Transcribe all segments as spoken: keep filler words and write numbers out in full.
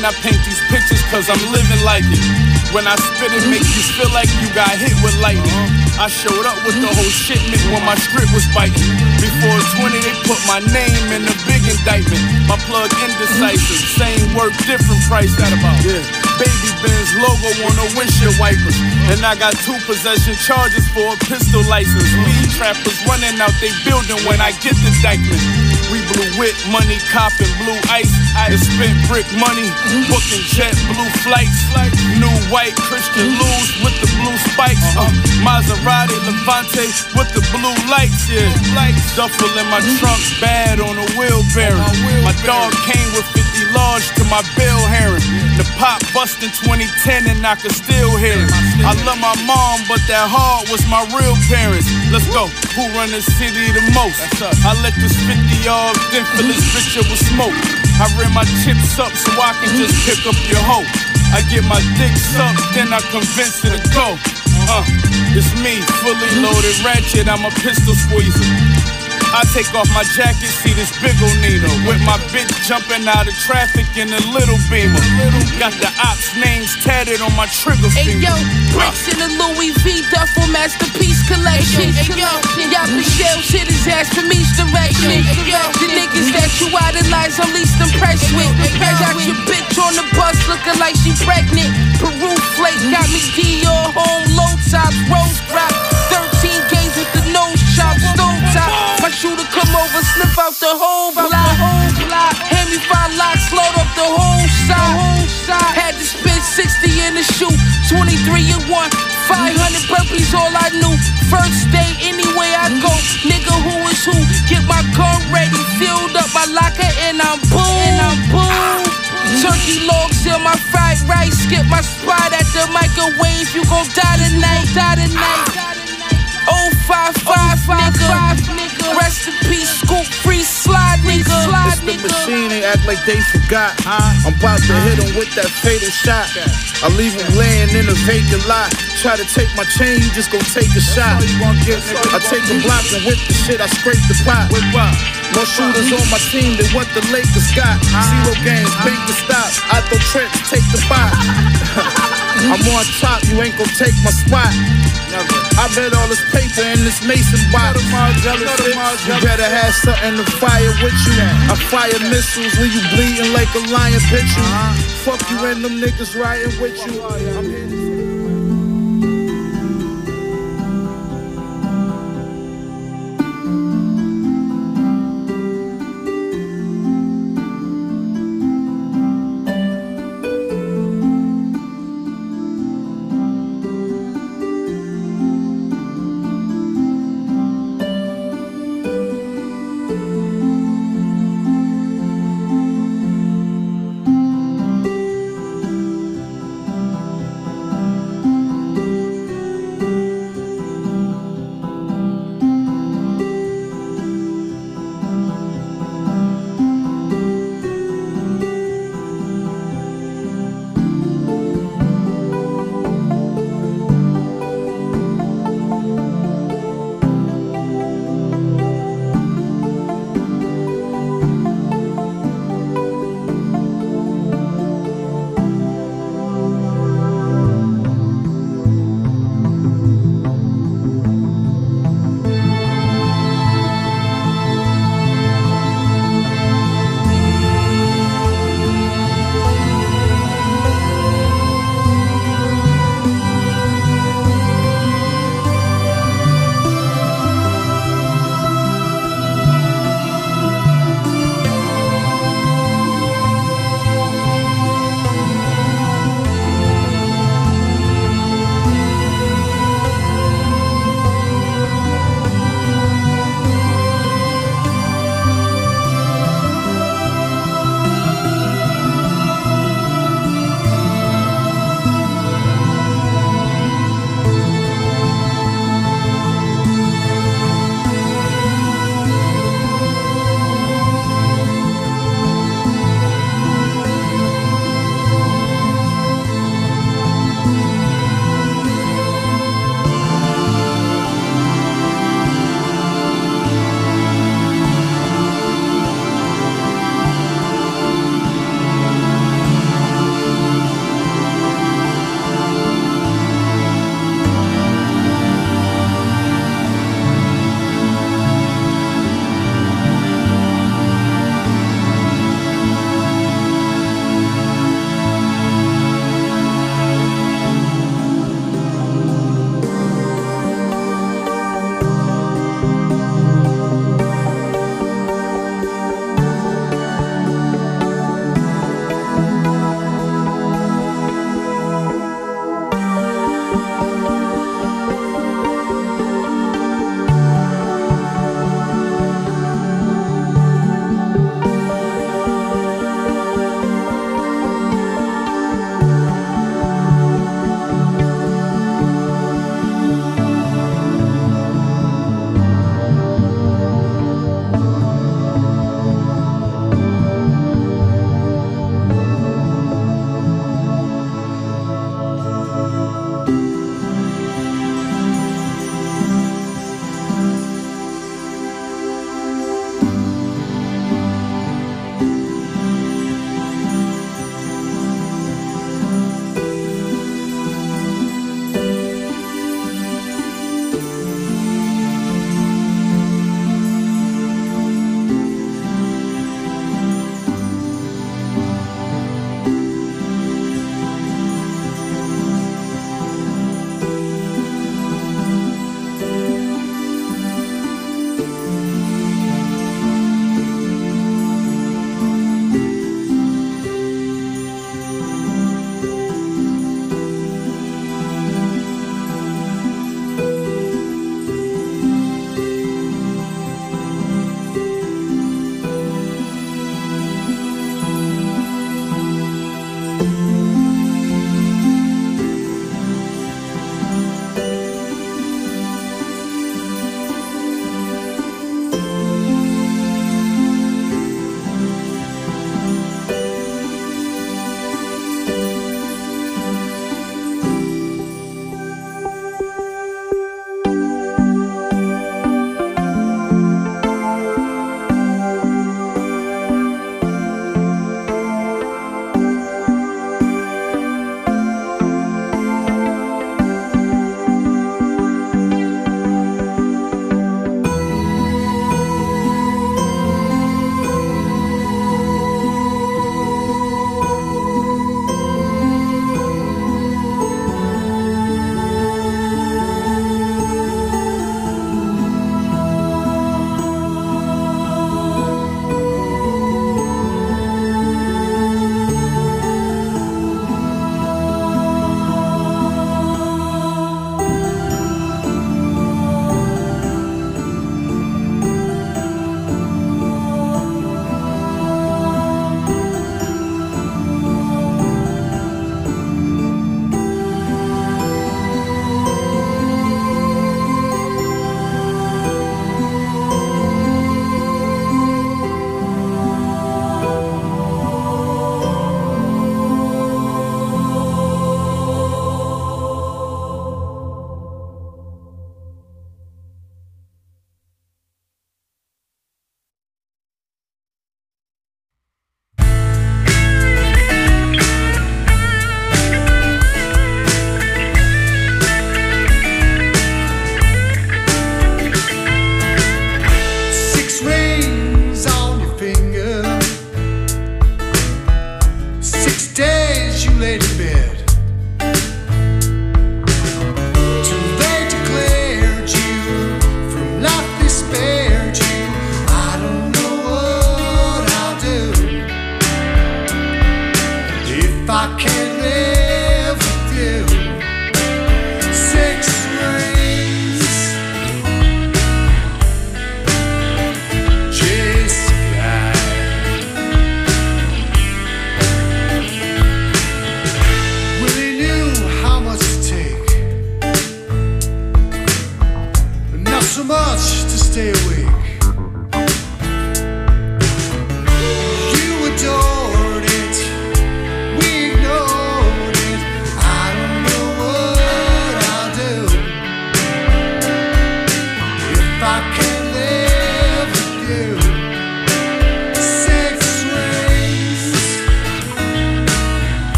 Man, I paint these pictures cause I'm living like it. When I spit it, make you feel like you got hit with lightning. I showed up with the whole shipment when my script was biting. Before twenty, they put my name in a big indictment. My plug indecisive, same work, different price. That about, yeah. Baby Benz logo on the windshield wipers. And I got two possession charges for a pistol license. Weed trappers running out they building when I get the Dykeman. We blew wit, money, copping blue ice. I spent brick money, booking jet blue flights. New white Christian Louis with the blue spikes. Uh, Maserati Levante with the blue lights. Yeah, duffel in my trunk, bad on a wheelbarrow. My dog came with fifty large to my bill hearing. The pop bust in twenty ten and I could still hear it. I love my mom, but that hard was my real parents. Let's go. Who run the city the most? I let this fifty off, then fill this bitch up with smoke. I rim my chips up so I can just pick up your hoe. I get my dick sucked, then I convince her to go. Uh, it's me, fully loaded ratchet, I'm a pistol squeezer. I take off my jacket, see this big ol' Nino. With my bitch jumping out of traffic in a little Beamer. Got the ops names tatted on my trigger finger. Hey yo, bricks in the Louis V duffel masterpiece collection. Hey yo, y'all the shells hit his ass from each direction. Hey yo, the niggas that you idolize, I'm least impressed with. Got your bitch on the bus looking like she pregnant. Peru flake got me Dior home, low tops, rose drop. thirteen games with the nose chop, stone top. My shooter come over, slip out the whole block. Hand me five locks, load up the whole side. Had to spend sixty in the shoe, twenty-three in one. five hundred burpees, all I knew. First day, anyway I go. Nigga, who is who? Get my gun ready, filled up my locker, and I'm boom. And I'm boom. Turkey logs in my fried rice. Skip my spot at the microwave. You gon' die tonight, die tonight. oh five five, nigga. Rest in peace, scoop free slide, nigga. It's the machine, they act like they forgot. I'm about to hit them with that fatal shot. I leave them laying in a vacant lot. Try to take my chain, you just gon' take a shot. I take a block and whip the shit, I scrape the pot. More shooters on my team than what the Lakers got. Zero games, make the stop. I throw trips, take the spot. I'm on top, you ain't gon' take my spot. I bet all this paper in this mason box. You better have something to fire with you. I fire missiles when you bleeding like a lion pitch you. Fuck you and them niggas riding with you. I'm here to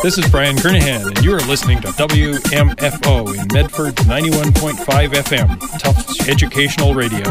This is Brian Kernahan, and you are listening to W M F O in Medford ninety-one point five F M, Tufts Educational Radio.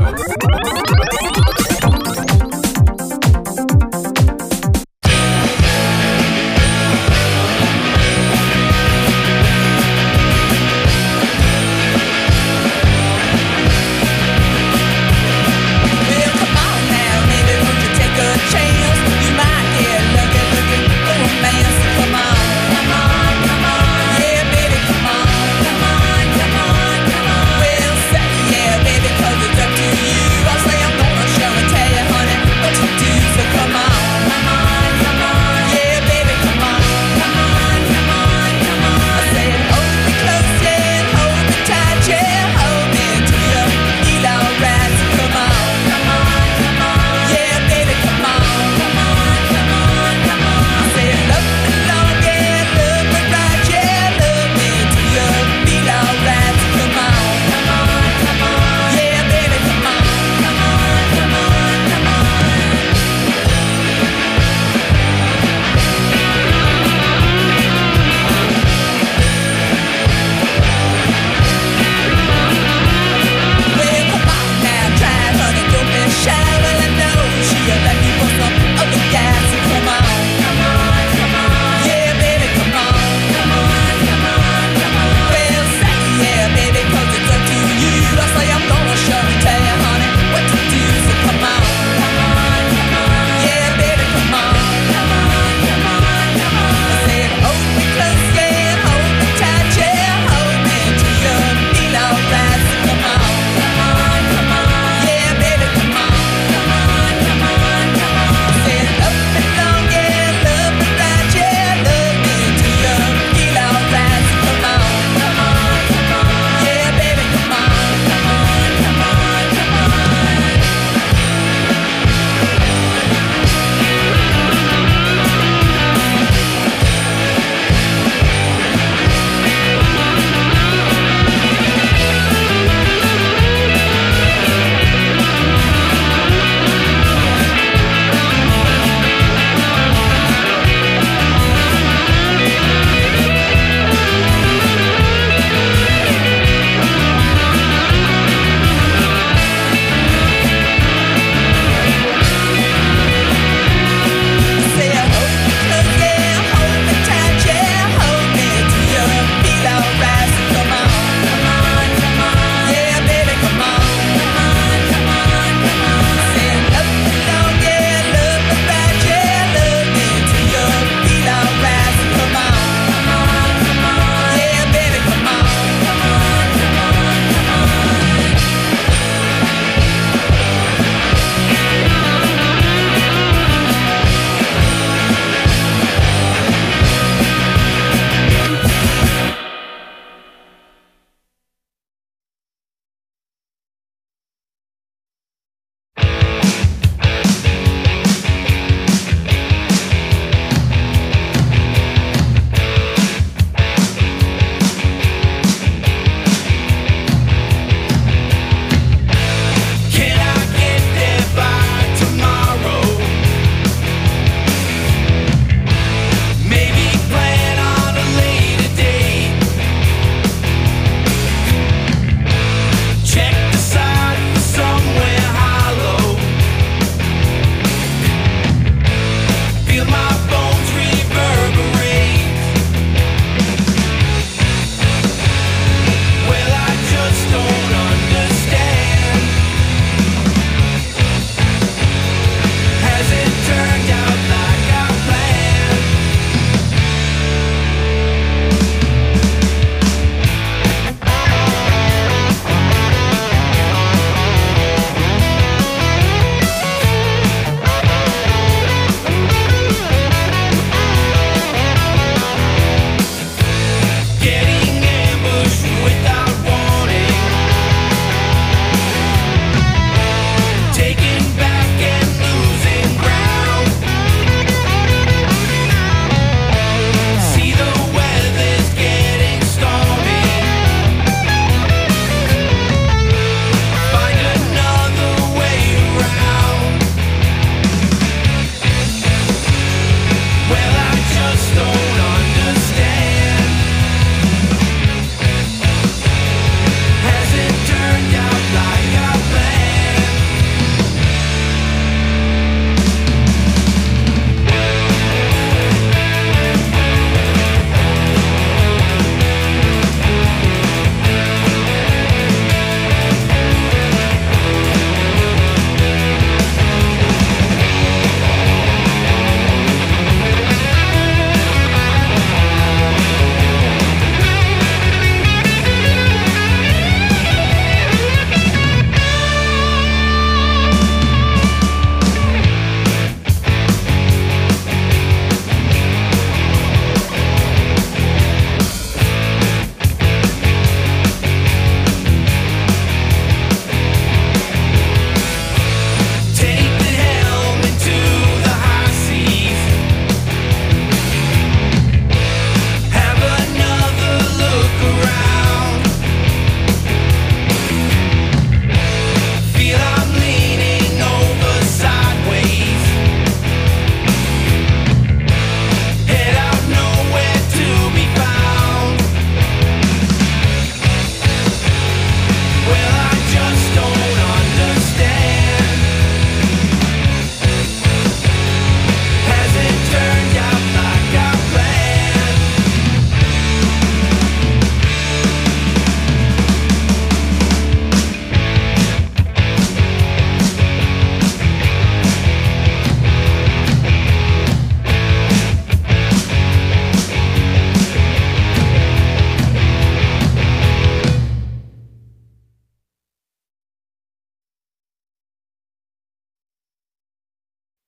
Well, say yeah, baby, 'cause it's up to you. I say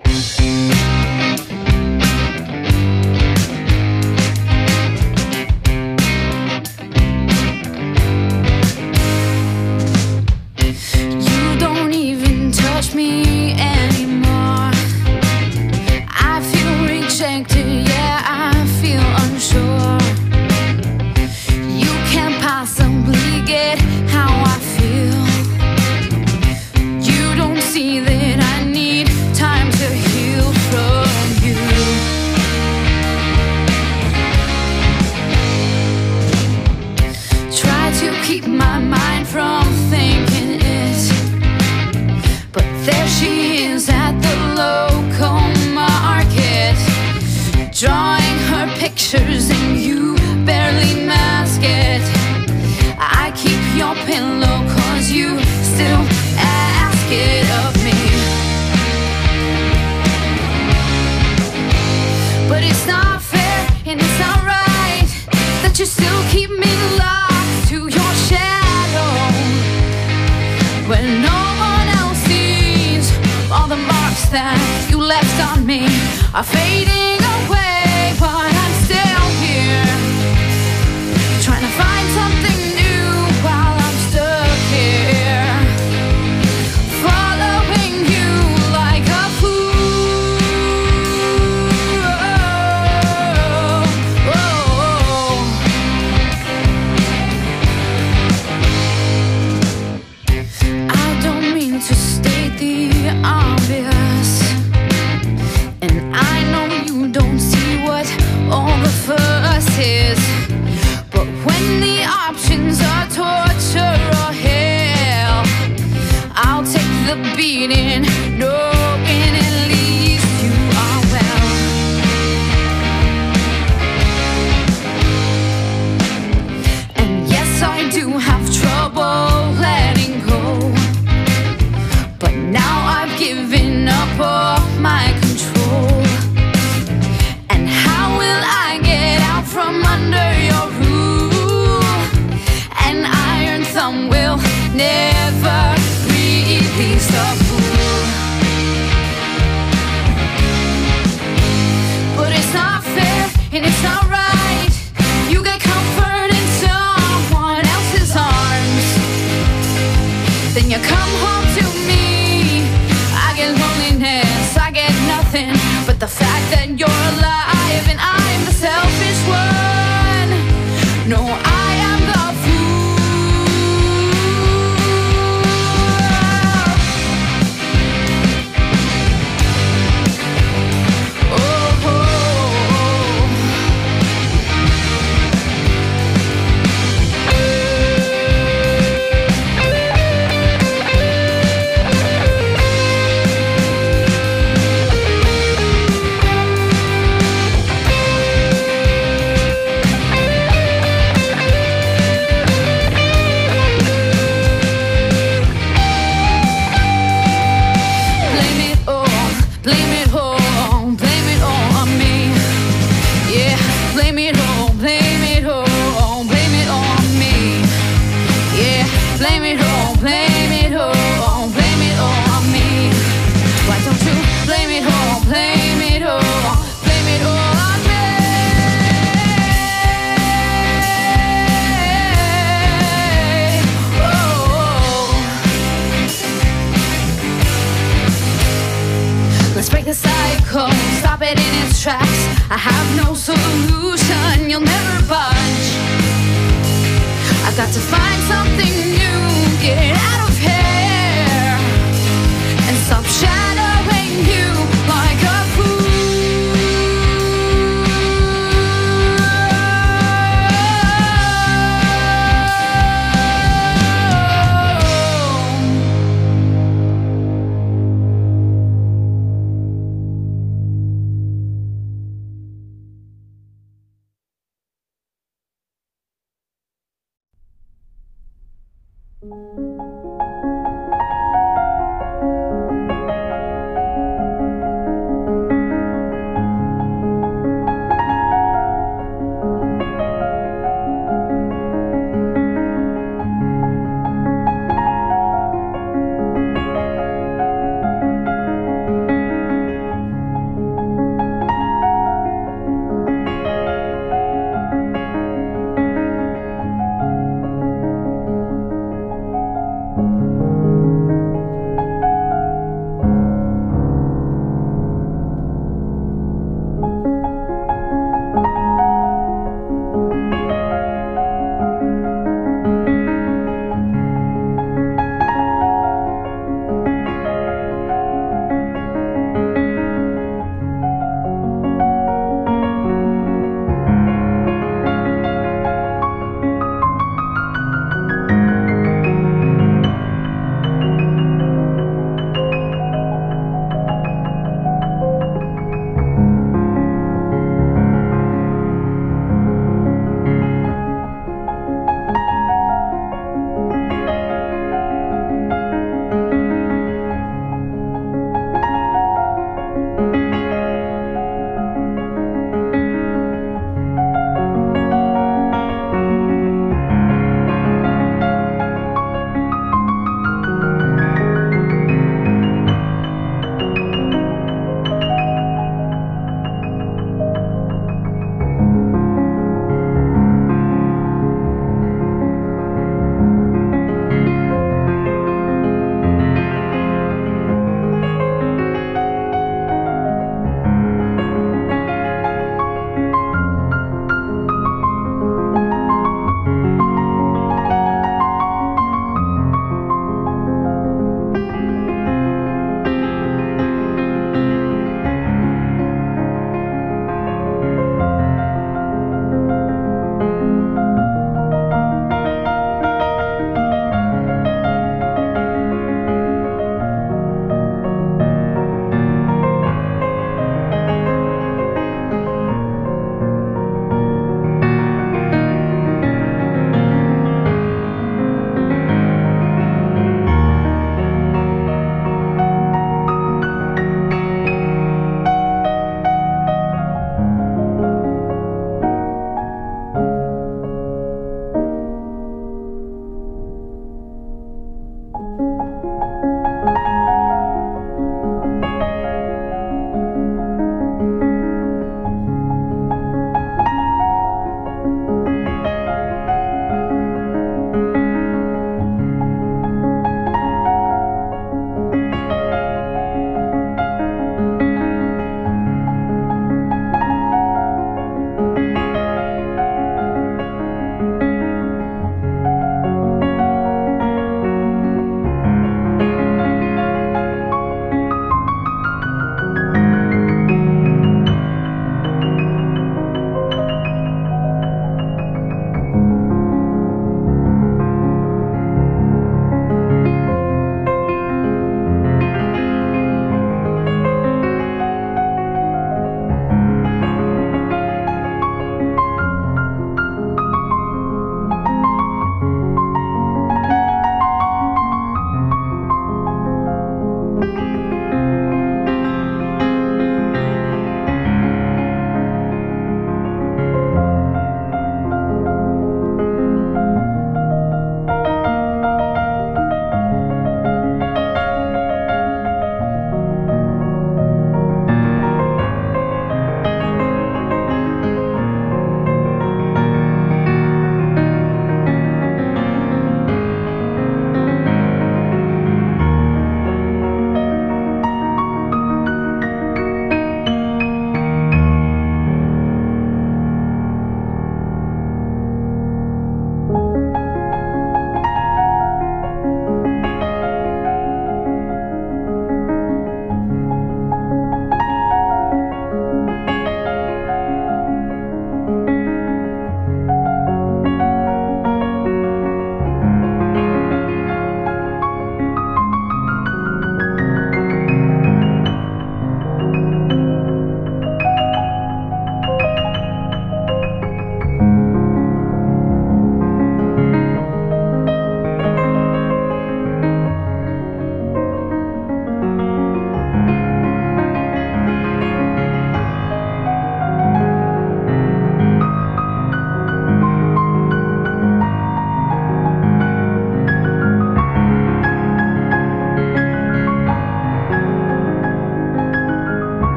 Thank you.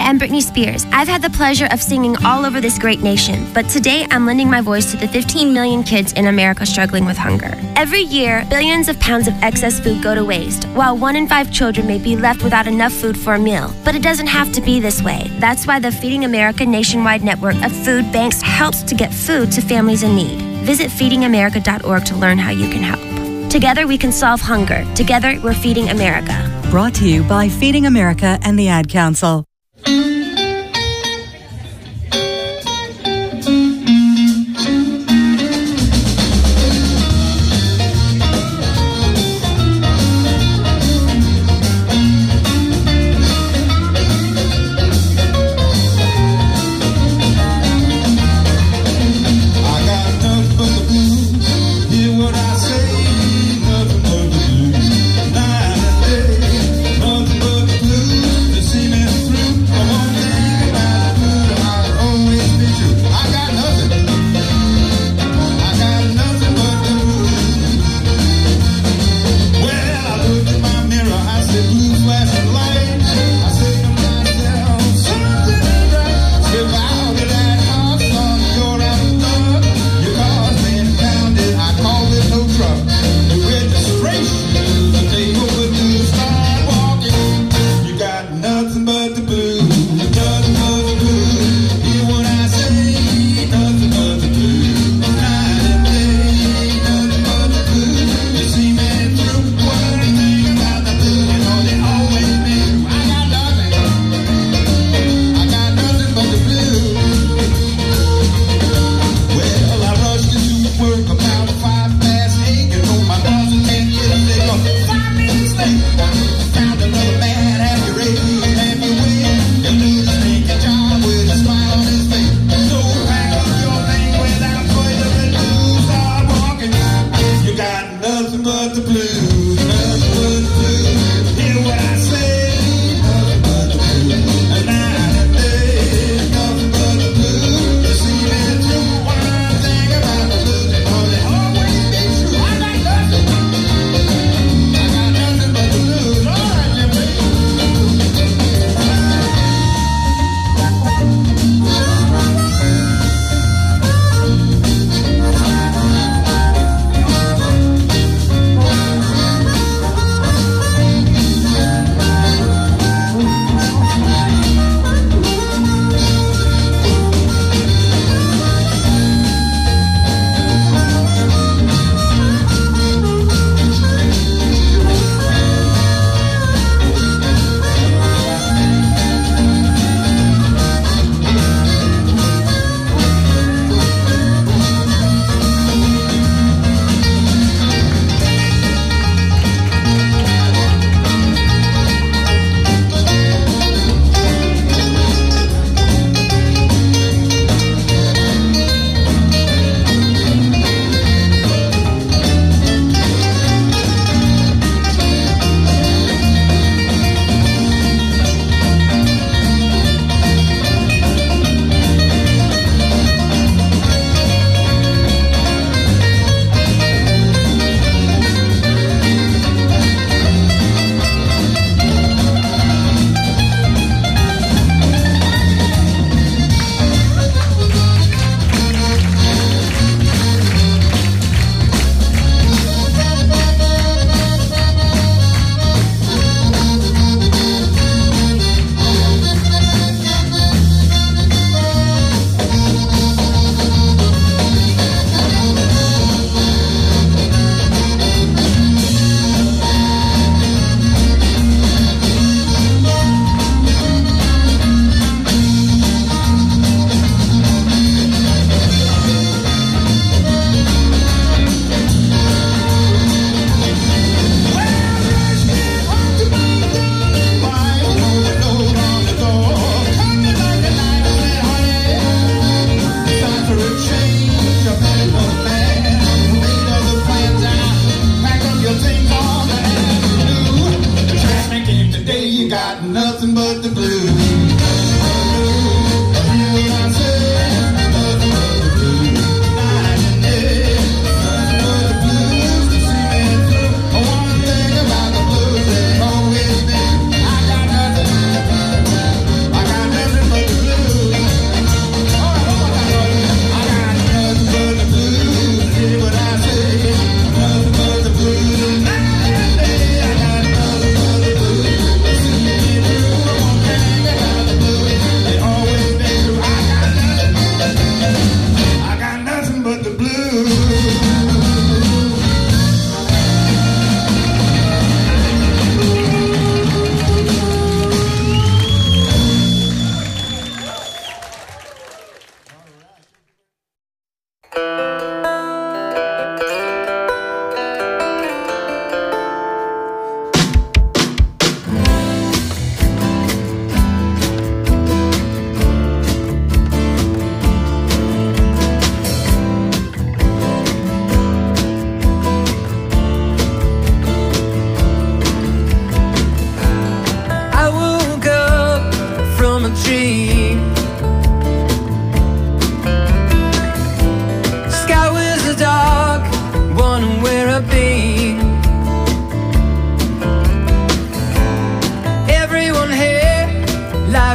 am Britney Spears. I've had the pleasure of singing all over this great nation, but today I'm lending my voice to the fifteen million kids in America struggling with hunger. Every year, billions of pounds of excess food go to waste, while one in five children may be left without enough food for a meal. But it doesn't have to be this way. That's why the Feeding America nationwide network of food banks helps to get food to families in need. Visit feeding america dot org to learn how you can help. Together we can solve hunger. Together we're Feeding America. Brought to you by Feeding America and the Ad Council.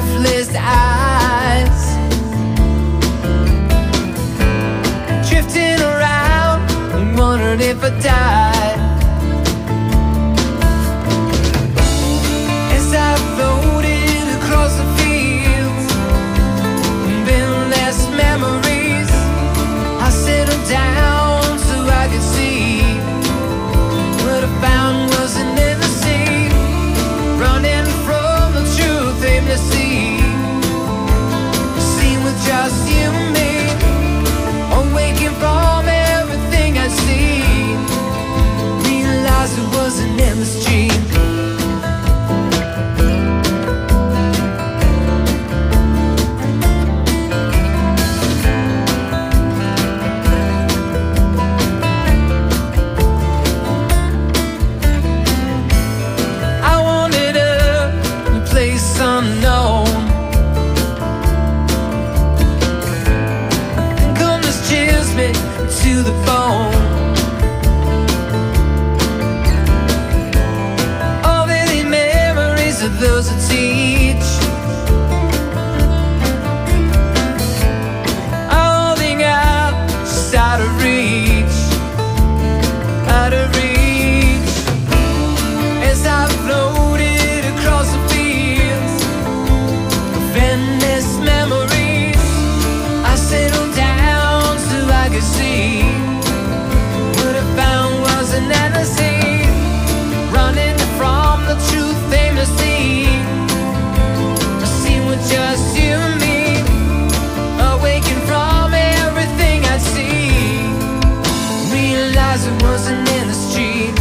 lifeless eyes, drifting around and wondering if I died. As I floated across the fields, endless memories, I settled down so I could see. What I found wasn't in the sea, running from the truth aimlessly, seen with just you and me, awaking from everything I see, realized it was an endless dream. Unknown, and come this chills me to the bone. All the memories of those who teach, holding out just out of reach, out of reach. As I floated across the endless memories, I settled down so I could see. What I found was an endless sea, running from the truth aimlessly, a scene with just you and me, awaking from everything I see, realized it wasn't in the street.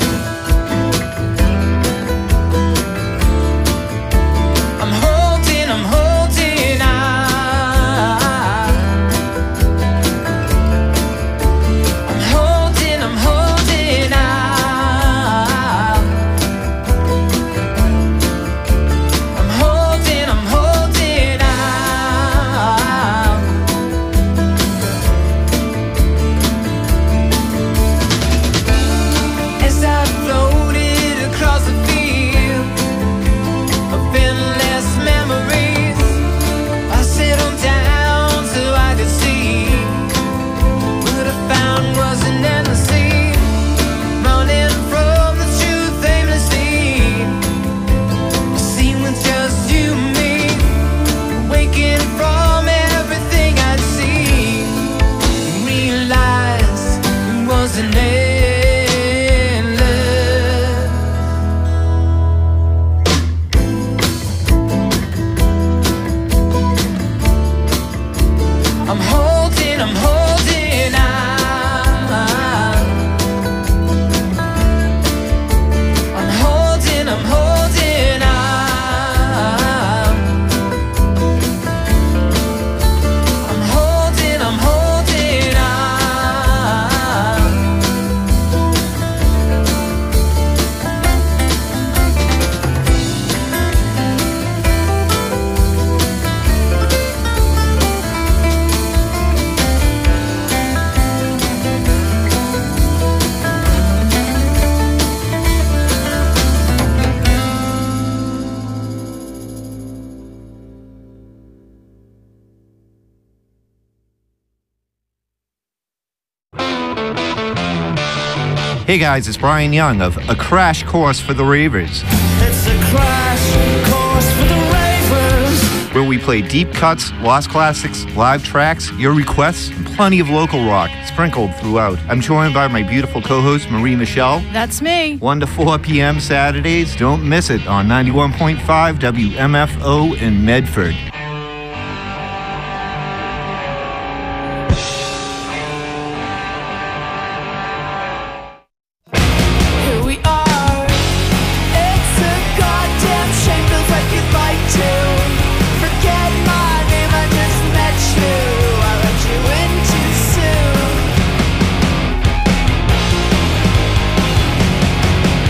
Hey guys, it's Brian Young of A Crash Course for the Ravers. It's a crash course for the Ravers, where we play deep cuts, lost classics, live tracks, your requests, and plenty of local rock sprinkled throughout. I'm joined by my beautiful co-host, Marie Michelle. That's me. one to four p.m. Saturdays. Don't miss it on ninety-one point five W M F O in Medford.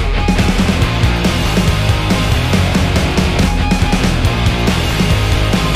Thank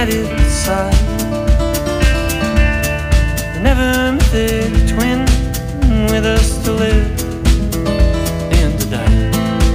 united side. They never met a twin with us to live and to die.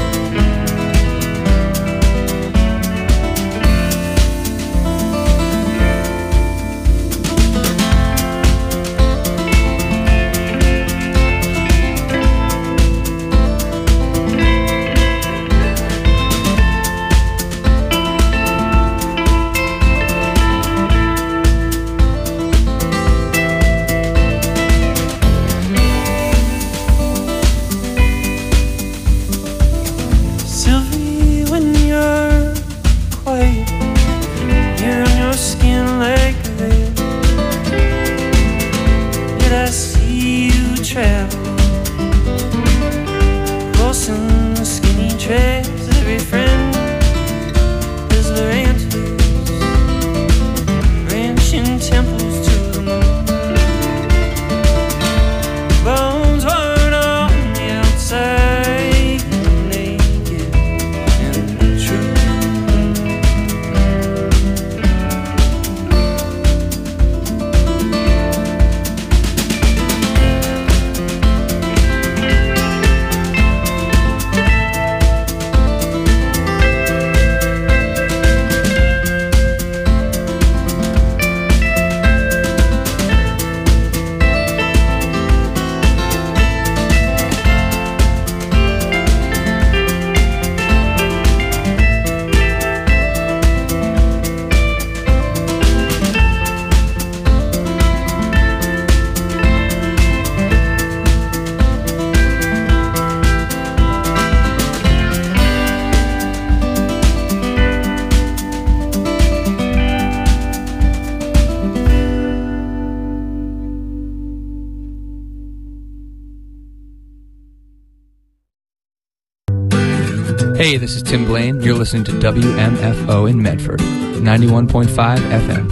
Hey, this is Tim Blaine. You're listening to W M F O in Medford, ninety-one point five F M.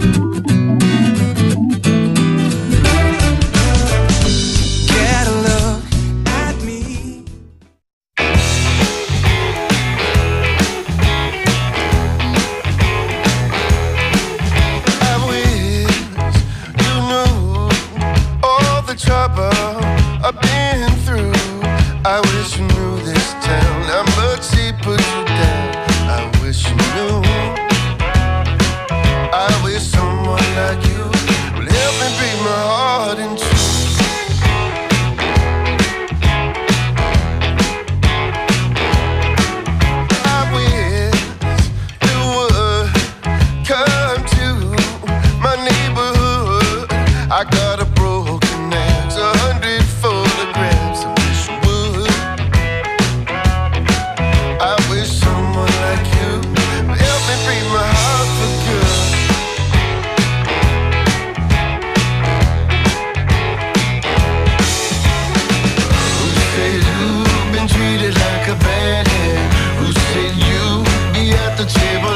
Get a look at me. I wish you knew all the trouble I've been through. I wish you knew this town, how much he put you down. I wish you knew. I wish someone like you would help me break my heart in two. I wish you would come to my neighborhood. I got a broken axe, a hundred photographs. I wish you would. I wish someone like you would help me break my heart for good. Who said you've been treated like a bad hand? Who said you'd be at the table